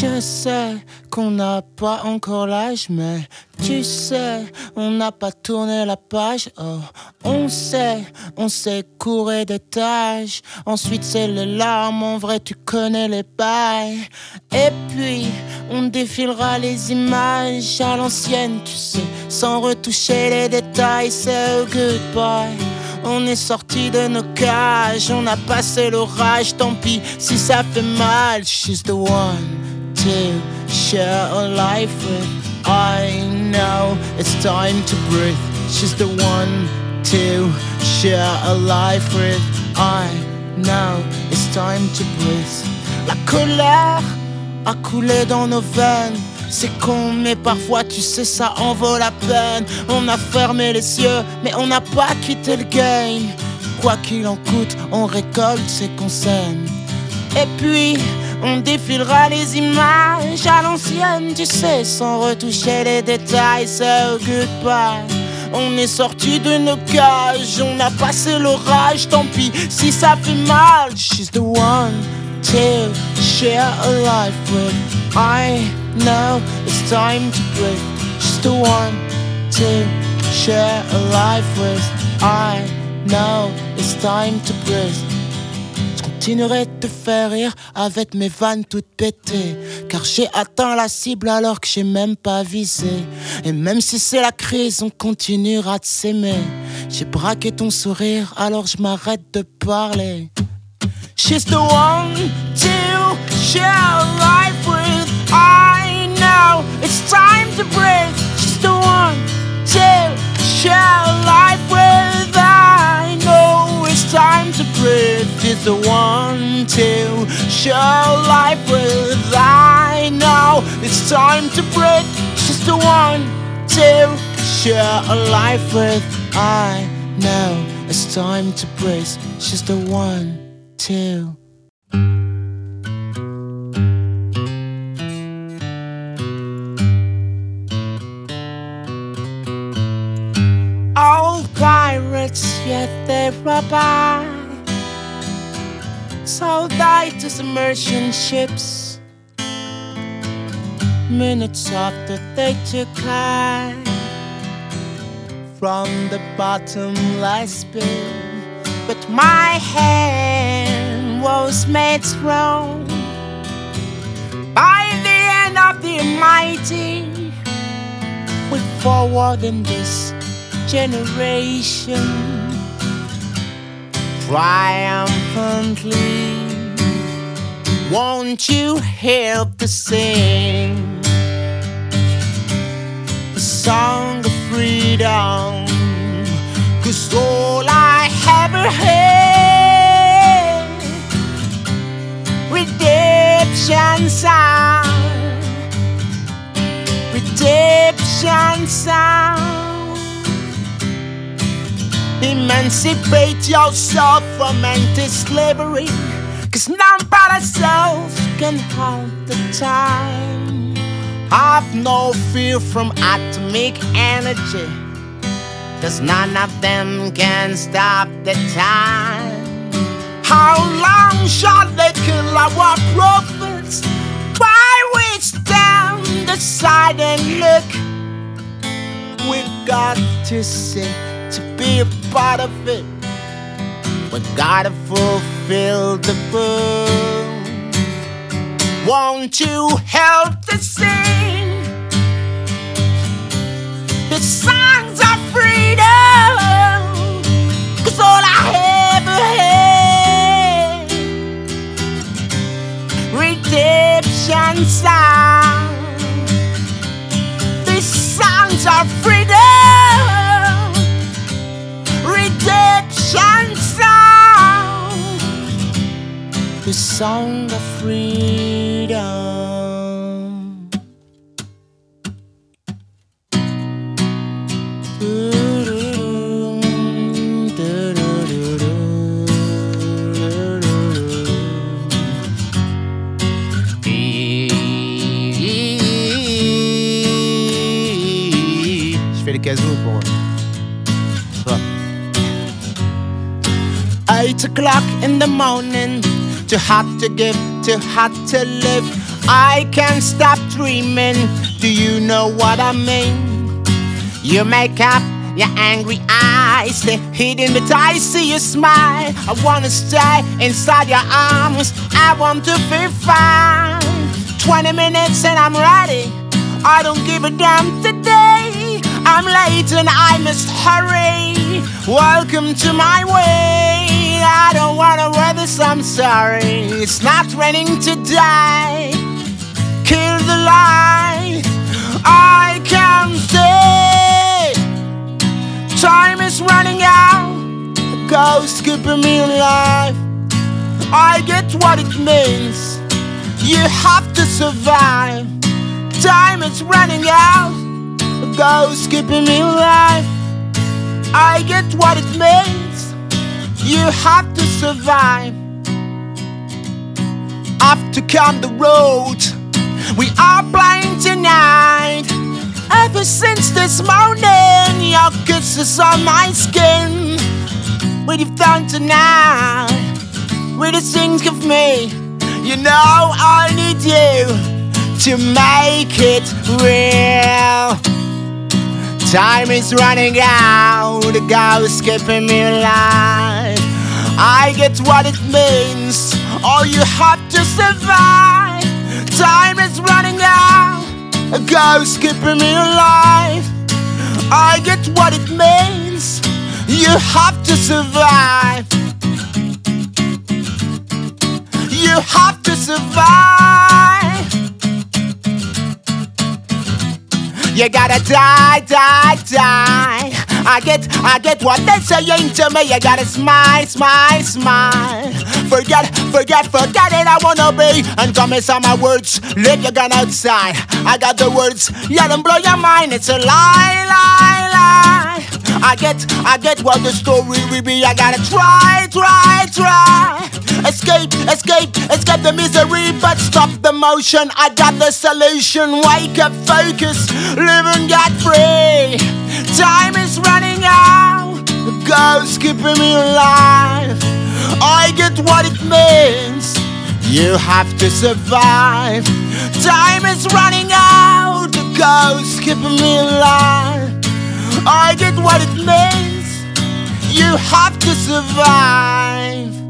Je sais qu'on n'a pas encore l'âge, mais tu sais, on n'a pas tourné la page. Oh, on sait courir des tâches. Ensuite c'est les larmes, en vrai tu connais les bails. Et puis on défilera les images à l'ancienne, tu sais, sans retoucher les détails. C'est goodbye. On est sorti de nos cages, on a passé l'orage. Tant pis si ça fait mal. She's the one to share a life with. I know it's time to breathe. She's the one to share a life with. I know it's time to breathe. La colère a coulé dans nos veines. C'est con mais parfois tu sais ça en vaut la peine. On a fermé les yeux mais on n'a pas quitté le game. Quoi qu'il en coûte, on récolte ce qu'on sème. Et puis on défilera les images à l'ancienne, tu sais, sans retoucher les détails. So goodbye. On est sorti de nos cages, on a passé l'orage. Tant pis si ça fait mal. She's the one to share a life with. I know it's time to breathe. She's the one to share a life with. I know it's time to breathe. Je continuerai de te faire rire avec mes vannes toutes pétées, car j'ai atteint la cible alors que j'ai même pas visé. Et même si c'est la crise, on continuera de s'aimer. J'ai braqué ton sourire alors je m'arrête de parler. She's the one to share a life with. I know it's time to breathe. She's the one to share a life with. I know it's time to breathe. She's the one to share a life with. I know it's time to breathe. She's the one to share a life with. I know it's time to breathe. She's the one to. All pirates, yet they rabbi. So died to submersion ships. Minutes after they took high from the bottomless pit. But my hand was made strong by the hand of the Almighty. We're forward in this generation, triumphantly. Won't you help to sing a song of freedom? 'Cause all I ever had, redemption sound, redemption sound. Emancipate yourself from anti-slavery, 'cause none but ourselves can hold the time. Have no fear from atomic energy, 'cause none of them can stop the time. How long shall they kill our prophets while we stand aside and look? We've got to see, to be a part of it, we gotta fulfill the book. Won't you help to sing the songs of freedom? 'Cause all I ever had, redemption sound. These songs of freedom, redemption sound. The song of freedom. Je fais le casino pour 8 o'clock in the morning. Too hot to give, too hot to live. I can't stop dreaming. Do you know what I mean? You make up your angry eyes, stay hidden, but I see you smile. I wanna stay inside your arms. I want to feel fine. 20 minutes and I'm ready. I don't give a damn today. I'm late and I must hurry. Welcome to my way. I don't wanna wear this, I'm sorry. It's not raining today. Kill the light. I can't stay. Time is running out. A ghost keeping me alive. I get what it means. You have to survive. Time is running out. A ghost keeping me alive. I get what it means. You have to survive. After come the road, we are playing tonight. Ever since this morning, your kisses on my skin. What you've done tonight, with the things of me. You know I need you to make it real. Time is running out, the ghost keeping me alive. I get what it means, all you have to survive. Time is running out, a ghost keeping me alive. I get what it means, you have to survive. You have to survive. You gotta die, die, die. I get what they saying to me. You gotta smile, smile, smile. Forget it, I wanna be. And come and say my words, leave your gun outside. I got the words, yeah, them blow your mind. It's a lie, lie, lie. I get what the story will be. I gotta try. Escape the misery, but stop the motion. I got the solution. Wake up, focus, live and get free. Time is running out, the ghost keeping me alive. I get what it means, you have to survive. Time is running out, the ghost keeping me alive. I get what it means, you have to survive.